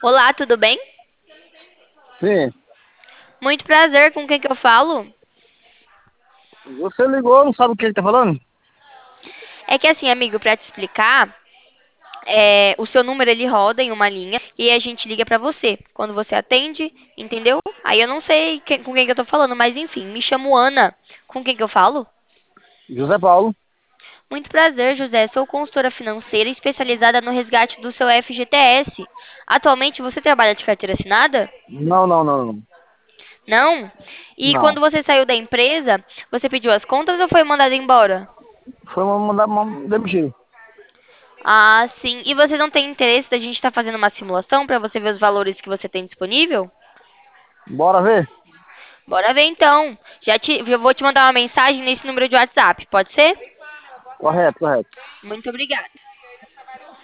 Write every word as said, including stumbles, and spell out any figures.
Olá, tudo bem? Sim, Muito prazer, com quem que eu falo? você ligou, não sabe o que ele tá falando? É que assim, amigo, pra te explicar, é, o seu número ele roda em uma linha e a gente liga pra você. Quando você atende, entendeu? Aí eu não sei quem- com quem que eu tô falando, mas enfim, me chamo Ana. Com quem que eu falo? José Paulo. Muito prazer, José. Sou consultora financeira especializada no resgate do seu F G T S. Atualmente você trabalha de carteira assinada? Não, não, não, não. Não? E Não. quando você saiu da empresa, você pediu as contas ou foi mandado embora? Foi uma mandar uma demitir. Ah, sim. E você não tem interesse da gente estar fazendo uma simulação para você ver os valores que você tem disponível? Bora ver? Bora ver então. Já te, eu vou te mandar uma mensagem nesse número de WhatsApp, pode ser? Correto, correto. Muito obrigada.